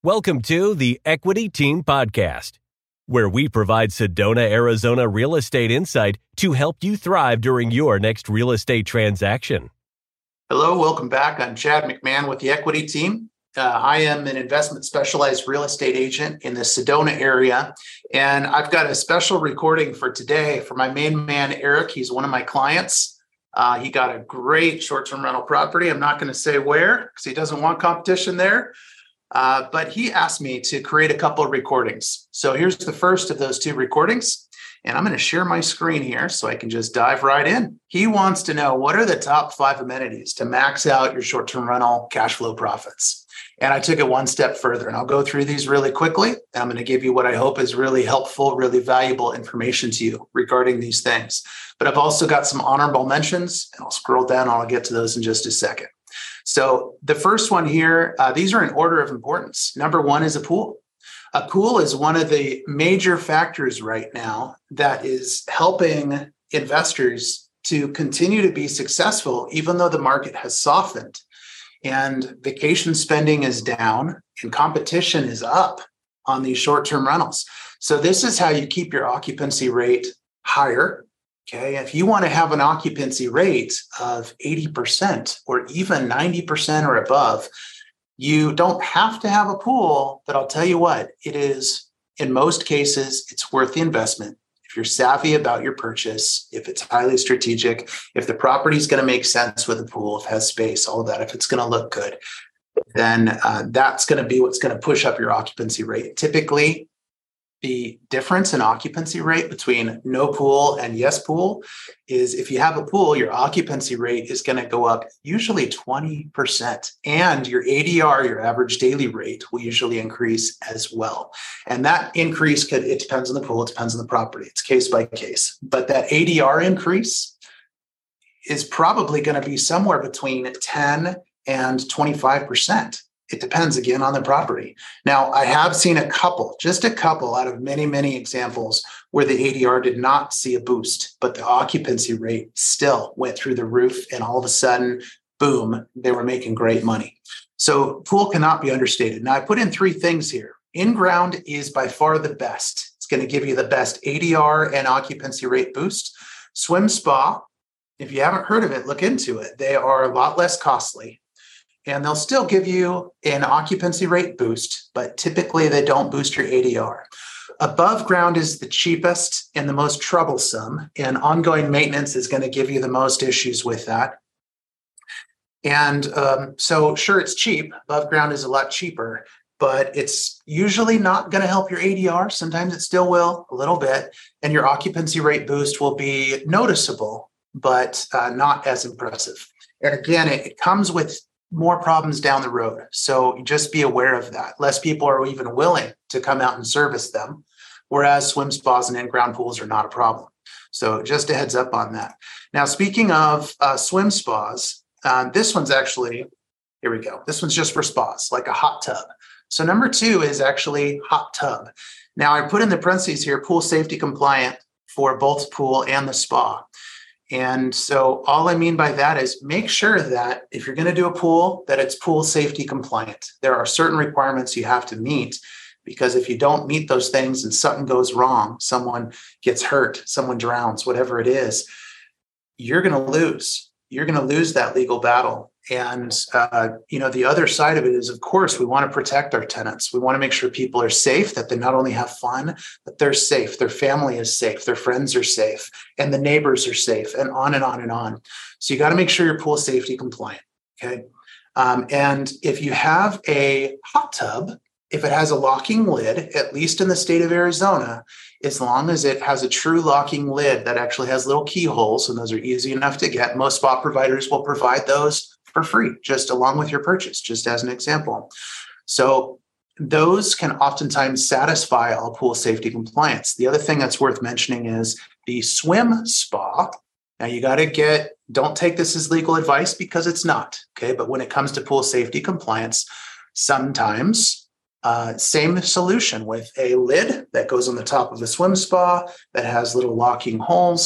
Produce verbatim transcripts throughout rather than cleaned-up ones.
Welcome to the Equity Team Podcast, where we provide Sedona, Arizona real estate insight to help you thrive during your next real estate transaction. Hello, welcome back. I'm Chad McMahon with the Equity Team. Uh, I am an investment specialized real estate agent in the Sedona area, and I've got a special recording for today for my main man, Eric. He's one of my clients. Uh, he got a great short-term rental property. I'm not going to say where because he doesn't want competition there. Uh, but he asked me to create a couple of recordings. So here's the first of those two recordings, and I'm going to share my screen here so I can just dive right in. He wants to know, what are the top five amenities to max out your short-term rental cash flow profits? And I took it one step further, and I'll go through these really quickly. And I'm going to give you what I hope is really helpful, really valuable information to you regarding these things. But I've also got some honorable mentions, and I'll scroll down. I'll get to those in just a second. So the first one here, uh, these are in order of importance. Number one is a pool. A pool is one of the major factors right now that is helping investors to continue to be successful, even though the market has softened and vacation spending is down and competition is up on these short-term rentals. So this is how you keep your occupancy rate higher. Okay, if you want to have an occupancy rate of eighty percent or even ninety percent or above, you don't have to have a pool, but I'll tell you what, it is, in most cases, it's worth the investment. If you're savvy about your purchase, if it's highly strategic, if the property is going to make sense with a pool, if it has space, all of that, if it's going to look good, then uh, that's going to be what's going to push up your occupancy rate. Typically, the difference in occupancy rate between no pool and yes pool is if you have a pool, your occupancy rate is going to go up usually twenty percent, and your A D R, your average daily rate, will usually increase as well. And that increase could, it depends on the pool, it depends on the property, it's case by case. But that A D R increase is probably going to be somewhere between ten and twenty-five percent. It depends, again, on the property. Now, I have seen a couple, just a couple out of many, many examples where the A D R did not see a boost, but the occupancy rate still went through the roof, and all of a sudden, boom, they were making great money. So pool cannot be understated. Now, I put in three things here. In-ground is by far the best. It's going to give you the best A D R and occupancy rate boost. Swim spa, if you haven't heard of it, look into it. They are a lot less costly, and they'll still give you an occupancy rate boost, but typically they don't boost your A D R. Above ground is the cheapest and the most troublesome, and ongoing maintenance is going to give you the most issues with that. And um, so sure, it's cheap. Above ground is a lot cheaper, but it's usually not going to help your A D R. Sometimes it still will, a little bit, and your occupancy rate boost will be noticeable, but uh, not as impressive. And again, it, it comes with more problems down the road. So just be aware of that. Less people are even willing to come out and service them, whereas swim spas and in-ground pools are not a problem. So just a heads up on that. Now, speaking of uh, swim spas, uh, this one's actually, here we go. This one's just for spas, like a hot tub. So number two is actually hot tub. Now, I put in the parentheses here, pool safety compliant for both pool and the spa. And so all I mean by that is make sure that if you're going to do a pool, that it's pool safety compliant. There are certain requirements you have to meet, because if you don't meet those things and something goes wrong, someone gets hurt, someone drowns, whatever it is, you're going to lose. You're going to lose that legal battle. And, uh, you know, the other side of it is, of course, we want to protect our tenants. We want to make sure people are safe, that they not only have fun, but they're safe. Their family is safe. Their friends are safe. And the neighbors are safe, and on and on and on. So you got to make sure you're pool safety compliant. Okay. Um, and if you have a hot tub, if it has a locking lid, at least in the state of Arizona, as long as it has a true locking lid that actually has little keyholes, and those are easy enough to get, most spa providers will provide those for free, just along with your purchase, just as an example. So those can oftentimes satisfy all pool safety compliance. The other thing that's worth mentioning is the swim spa. Now you got to get, don't take this as legal advice because it's not, okay? But when it comes to pool safety compliance, sometimes Uh, same solution with a lid that goes on the top of the swim spa that has little locking holes.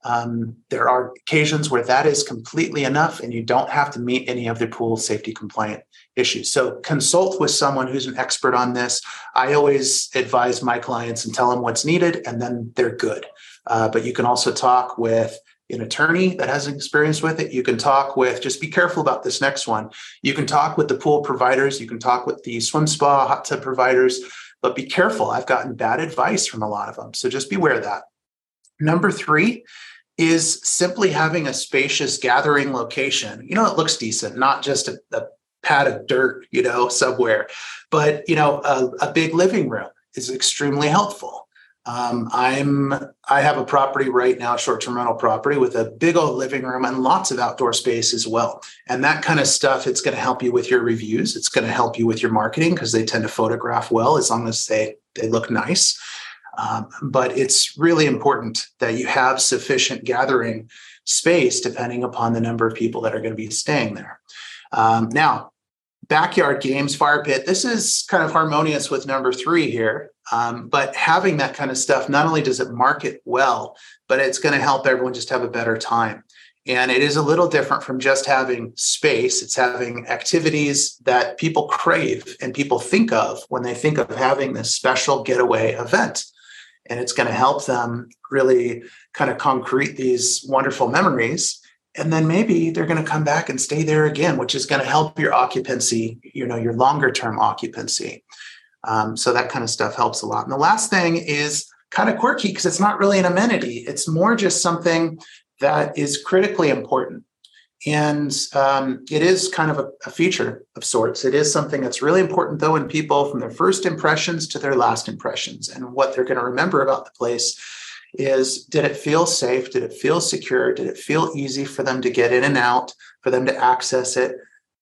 Um, there are occasions where that is completely enough and you don't have to meet any of the pool safety compliant issues. So consult with someone who's an expert on this. I always advise my clients and tell them what's needed, and then they're good. Uh, but you can also talk with an attorney that has experience with it. You can talk with, just be careful about this next one. You can talk with the pool providers. You can talk with the swim spa, hot tub providers, but be careful. I've gotten bad advice from a lot of them. So just beware of that. Number three is simply having a spacious gathering location. You know, it looks decent, not just a, a pad of dirt, you know, somewhere, but, you know, a, a big living room is extremely helpful. Um, I'm, I have a property right now, short-term rental property with a big old living room and lots of outdoor space as well. And that kind of stuff, it's going to help you with your reviews. It's going to help you with your marketing because they tend to photograph well as long as they, they look nice. Um, but it's really important that you have sufficient gathering space depending upon the number of people that are going to be staying there. Um, now, backyard games, fire pit, this is kind of harmonious with number three here. Um, but having that kind of stuff, not only does it market well, but it's going to help everyone just have a better time. And it is a little different from just having space. It's having activities that people crave and people think of when they think of having this special getaway event. And it's going to help them really kind of concrete these wonderful memories. And then maybe they're going to come back and stay there again, which is going to help your occupancy, you know, your longer term occupancy. Um, so that kind of stuff helps a lot. And the last thing is kind of quirky because it's not really an amenity. It's more just something that is critically important. And um, it is kind of a, a feature of sorts. It is something that's really important, though, in people from their first impressions to their last impressions. And what they're going to remember about the place is, did it feel safe? Did it feel secure? Did it feel easy for them to get in and out, for them to access it?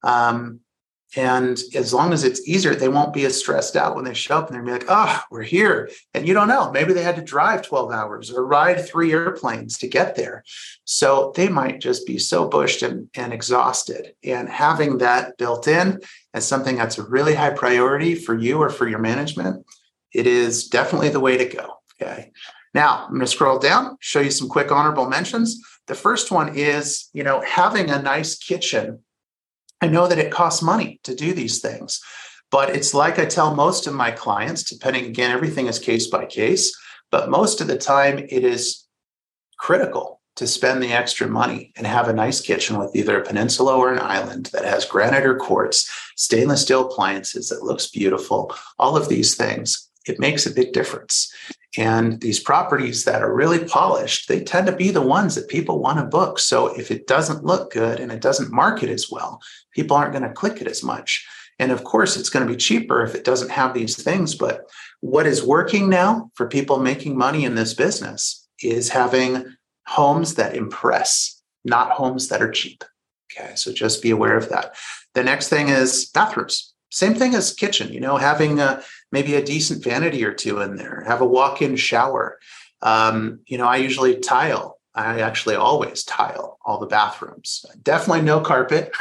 Um, and as long as it's easier, they won't be as stressed out when they show up and they're going to be like, oh, we're here. And you don't know, maybe they had to drive twelve hours or ride three airplanes to get there. So they might just be so bushed and, and exhausted. And having that built in as something that's a really high priority for you or for your management, it is definitely the way to go. Okay. Now, I'm going to scroll down, show you some quick honorable mentions. The first one is, you know, having a nice kitchen. I know that it costs money to do these things, but it's like I tell most of my clients, depending, again, everything is case by case, but most of the time it is critical to spend the extra money and have a nice kitchen with either a peninsula or an island that has granite or quartz, stainless steel appliances that looks beautiful, all of these things. It makes a big difference. And these properties that are really polished, they tend to be the ones that people want to book. So if it doesn't look good and it doesn't market as well, people aren't going to click it as much. And of course, it's going to be cheaper if it doesn't have these things. But what is working now for people making money in this business is having homes that impress, not homes that are cheap. Okay, so just be aware of that. The next thing is bathrooms. Same thing as kitchen, you know, having a, maybe a decent vanity or two in there, have a walk-in shower. Um, you know, I usually tile. I actually always tile all the bathrooms. Definitely no carpet.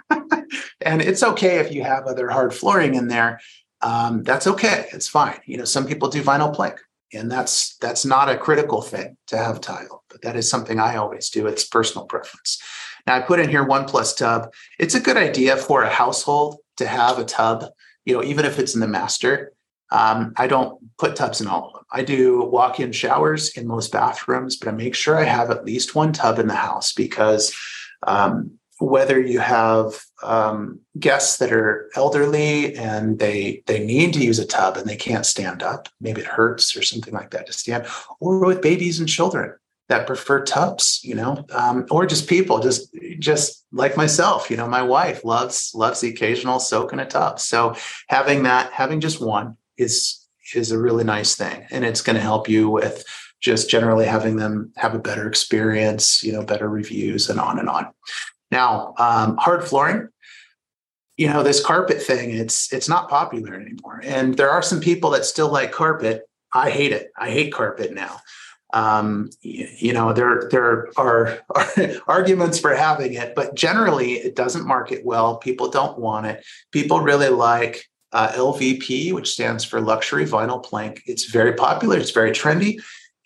And it's okay if you have other hard flooring in there. Um, that's okay. It's fine. You know, some people do vinyl plank, and that's that's not a critical thing to have tile, but that is something I always do. It's personal preference. Now, I put in here one plus tub. It's a good idea for a household to have a tub, you know, even if it's in the master. Um, I don't put tubs in all of them. I do walk-in showers in most bathrooms, but I make sure I have at least one tub in the house because um, whether you have um, guests that are elderly and they they need to use a tub and they can't stand up, maybe it hurts or something like that to stand, or with babies and children that prefer tubs, you know, um, or just people, just just like myself, you know, my wife loves loves the occasional soak in a tub. So having that, having just one is is a really nice thing, and it's going to help you with just generally having them have a better experience, you know, better reviews, and on and on. Now, um, hard flooring. You know, this carpet thing, it's it's not popular anymore, and there are some people that still like carpet. I hate it. I hate carpet now. Um, you, you know, there, there are, are arguments for having it, but generally it doesn't market well. People don't want it. People really like uh, L V P, which stands for luxury vinyl plank. It's very popular. It's very trendy.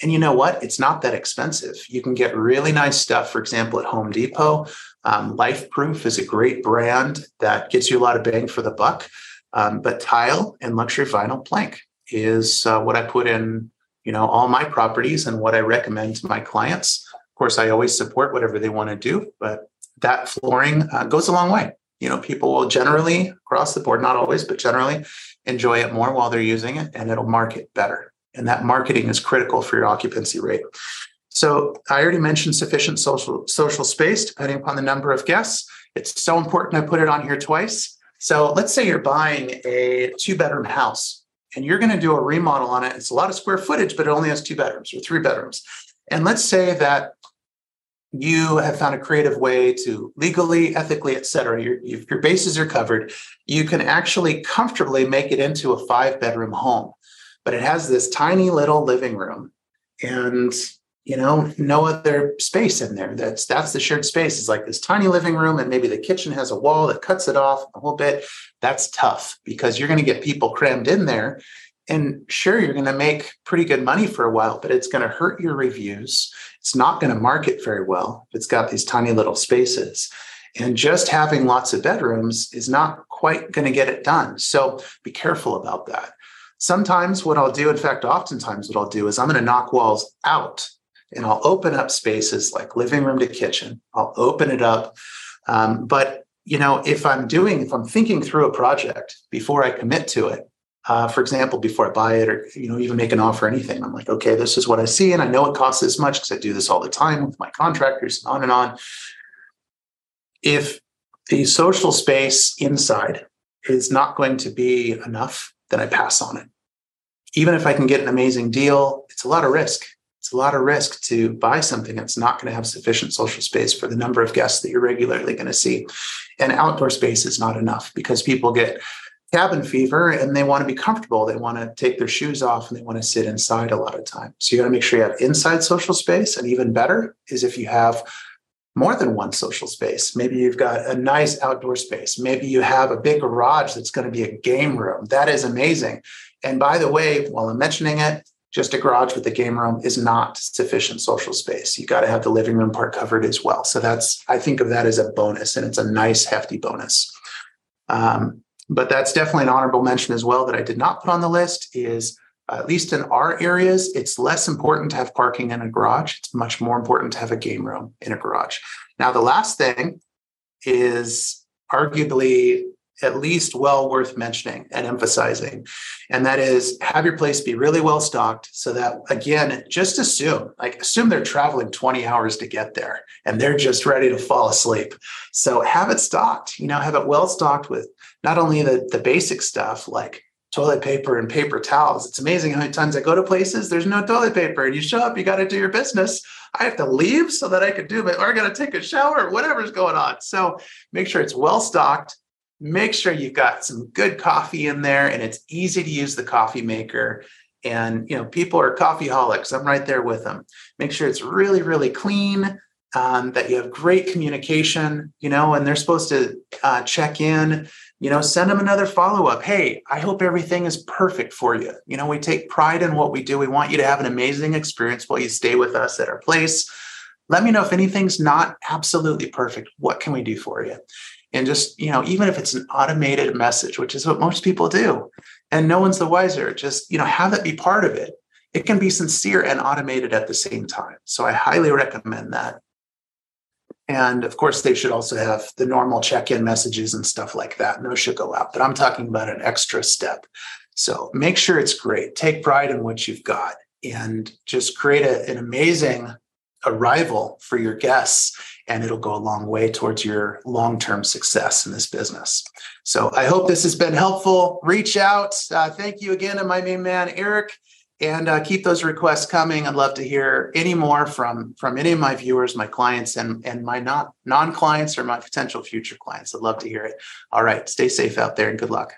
And you know what? It's not that expensive. You can get really nice stuff, for example, at Home Depot. Um, LifeProof is a great brand that gets you a lot of bang for the buck. Um, but tile and luxury vinyl plank is uh, what I put in, you know, all my properties and what I recommend to my clients. Of course, I always support whatever they want to do, but that flooring uh, goes a long way. You know, people will generally, across the board, not always, but generally enjoy it more while they're using it, and it'll market better. And that marketing is critical for your occupancy rate. So I already mentioned sufficient social social space, depending upon the number of guests. It's so important I put it on here twice. So let's say you're buying a two-bedroom house, and you're going to do a remodel on it. It's a lot of square footage, but it only has two bedrooms or three bedrooms. And let's say that you have found a creative way to legally, ethically, et cetera, your, your bases are covered. You can actually comfortably make it into a five-bedroom home, but it has this tiny little living room and, you know, no other space in there. That's that's the shared space. It's like this tiny living room, and maybe the kitchen has a wall that cuts it off a whole bit. That's tough because you're going to get people crammed in there. And sure, you're going to make pretty good money for a while, but it's going to hurt your reviews. It's not going to market very well if it's got these tiny little spaces. And just having lots of bedrooms is not quite going to get it done. So be careful about that. Sometimes what I'll do, in fact, oftentimes what I'll do is I'm going to knock walls out and I'll open up spaces like living room to kitchen. I'll open it up. Um, but, you know, if I'm doing, if I'm thinking through a project before I commit to it, Uh, for example, before I buy it or, you know, even make an offer or anything, I'm like, okay, this is what I see. And I know it costs this much because I do this all the time with my contractors and on and on. If the social space inside is not going to be enough, then I pass on it. Even if I can get an amazing deal, it's a lot of risk. It's a lot of risk to buy something that's not going to have sufficient social space for the number of guests that you're regularly going to see. And outdoor space is not enough because people get cabin fever and they want to be comfortable. They want to take their shoes off and they want to sit inside a lot of time. So you got to make sure you have inside social space. And even better is if you have more than one social space. Maybe you've got a nice outdoor space. Maybe you have a big garage that's going to be a game room. That is amazing. And by the way, while I'm mentioning it, just a garage with a game room is not sufficient social space. You got to have the living room part covered as well. So that's, I think of that as a bonus, and it's a nice, hefty bonus. Um, But that's definitely an honorable mention as well that I did not put on the list is, uh, at least in our areas, it's less important to have parking in a garage. It's much more important to have a game room in a garage. Now, the last thing is arguably at least well worth mentioning and emphasizing, and that is have your place be really well stocked so that, again, just assume, like assume they're traveling twenty hours to get there and they're just ready to fall asleep. So have it stocked, you know, have it well stocked with not only the, the basic stuff like toilet paper and paper towels. It's amazing how many times I go to places, there's no toilet paper and you show up, you got to do your business. I have to leave so that I can do it, or I got to take a shower, whatever's going on. So make sure it's well stocked. Make sure you've got some good coffee in there and it's easy to use the coffee maker. And, you know, people are coffeeholics. I'm right there with them. Make sure it's really, really clean, um, that you have great communication, you know, and they're supposed to uh, check in, you know, send them another follow-up. Hey, I hope everything is perfect for you. You know, we take pride in what we do. We want you to have an amazing experience while you stay with us at our place. Let me know if anything's not absolutely perfect. What can we do for you? And just, you know, even if it's an automated message, which is what most people do, and no one's the wiser, just, you know, have that be part of it. It can be sincere and automated at the same time. So I highly recommend that. And of course, they should also have the normal check-in messages and stuff like that. And those should go out. But I'm talking about an extra step. So make sure it's great. Take pride in what you've got and just create a, an amazing arrival for your guests. And it'll go a long way towards your long-term success in this business. So I hope this has been helpful. Reach out. Uh, thank you again to my main man, Eric. And uh, keep those requests coming. I'd love to hear any more from, from any of my viewers, my clients, and, and my not, non-clients or my potential future clients. I'd love to hear it. All right. Stay safe out there and good luck.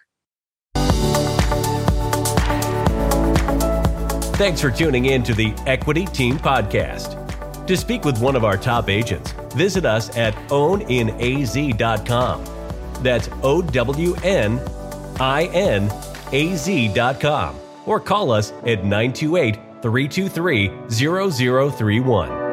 Thanks for tuning in to the Equity Team Podcast. To speak with one of our top agents, visit us at own in a z dot com. That's O W N I N A Z dot com. Or call us at nine two eight, three two three, zero zero three one.